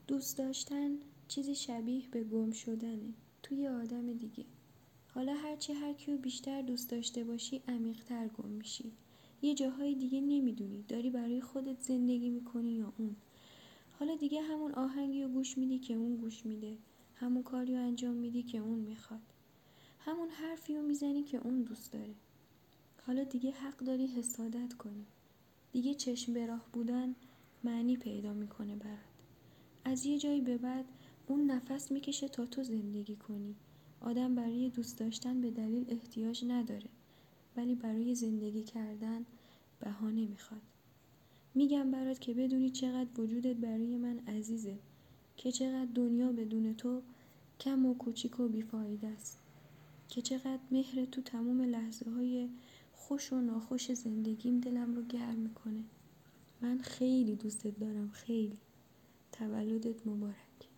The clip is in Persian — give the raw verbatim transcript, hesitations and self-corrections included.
دوست داشتن چیزی شبیه به گم شدنه توی آدم دیگه. حالا هرچی هر کیو بیشتر دوست داشته باشی عمیق‌تر گم میشی. یه جاهای دیگه نمیدونی داری برای خودت زندگی میکنی یا اون. حالا دیگه همون آهنگی رو گوش میدی که اون گوش میده، همون کاری رو انجام میدی که اون میخواد، همون حرفی رو میزنی که اون دوست داره. حالا دیگه حق داری حسادت کنی. دیگه چشم به راه بودن معنی پیدا میکنه برات. از یه جایی به بعد اون نفس میکشه تا تو زندگی کنی. آدم برای دوست داشتن به دلیل احتیاج نداره، ولی برای زندگی کردن بهانه میخواد. میگم برات که بدونی چقدر وجودت برای من عزیزه، که چقدر دنیا بدون تو کم و کوچیک و بیفایده است، که چقدر مهر تو تموم لحظه های خوش و ناخوش زندگیم دلم رو گرم میکنه. من خیلی دوستت دارم، خیلی. تولدت مبارک.